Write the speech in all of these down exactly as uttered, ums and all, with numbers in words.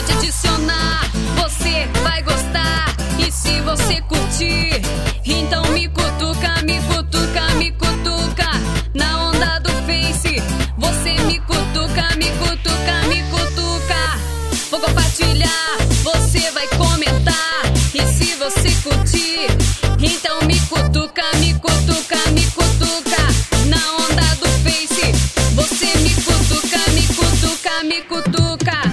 Vou te adicionar, você vai gostar. E se você curtir, então me cutuca, me cutuca, me cutuca. Na onda do Face, você me cutuca, me cutuca, me cutuca. Vou compartilhar, você vai comentar. E se você curtir, então me cutuca, me cutuca, me cutuca. Na onda do Face, você me cutuca, me cutuca, me cutuca.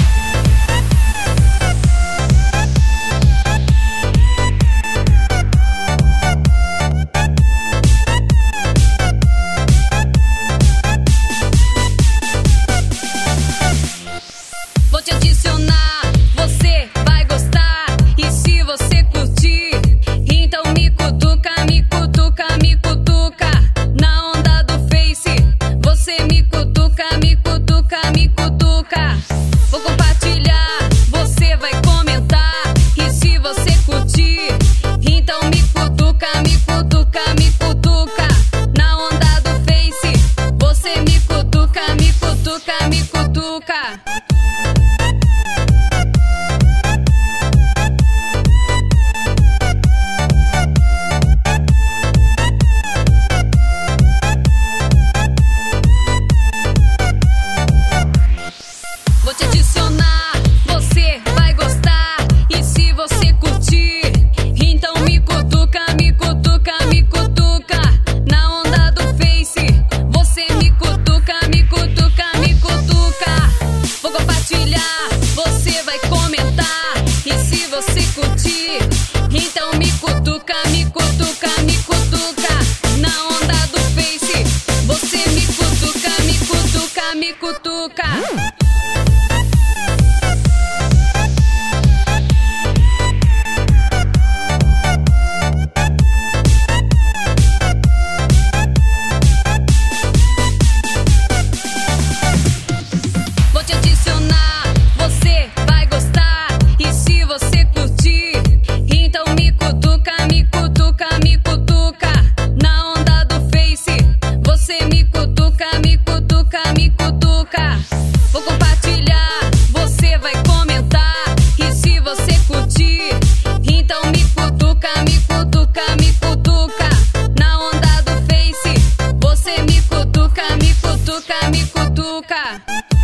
Vou te adicionar, você vai gostar. E se você curtir, então me cutuca, me cutuca, me cutuca. Na onda do Face, você me cutuca, me cutuca, me cutuca. Vou compartilhar, você vai comentar. E se você curtir, então me cutuca, me cutuca, me cutuca. Na onda do Face, você me cutuca, me cutuca, me cutuca. Vou te adicionar, você vai gostar. E se você curtir, então me cutuca, me cutuca, me cutuca. Na onda do Face, você me cutuca, me cutuca, me cutuca. Vou compartilhar, você vai comentar. E se você curtir, então me cutuca, me cutuca, me cutuca. Na onda do Face, você me cutuca, me cutuca, me cutuca. Vou te adicionar, você vai gostar. E se você curtir, então me cutuca, me cutuca, me cutuca. Na onda do Face, você me cutuca, me cutuca, me cutuca. Vou compartilhar, você vai comentar. E se você curtir, então me cutuca, me cutuca, me cutuca. Na onda do Face, você me cutuca, me cutuca, me cutuca.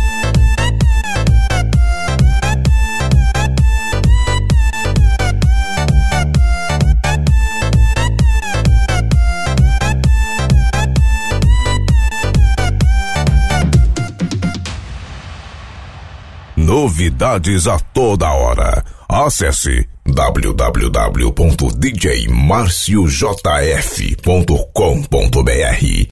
Novidades a toda hora. Acesse w w w ponto d j marcio j f ponto com ponto b r.